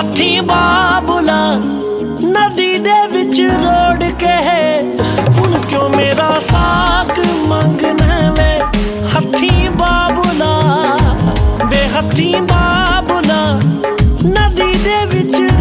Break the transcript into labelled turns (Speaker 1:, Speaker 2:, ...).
Speaker 1: ਹੱਥੀਂ ਬਾਬੁਲਾ ਨਦੀ ਦੇ ਵਿੱਚ ਰੋੜ ਕੇ ਹੁਣ ਕਿਉਂ ਮੇਰਾ ਸਾਕ ਮੰਗਣਾ ਵੇ ਹੱਥੀਂ ਬਾਬੁਲਾ ਵੇ ਹੱਥੀਂ ਬਾਬੁਲਾ ਨਦੀ ਦੇ ਵਿੱਚ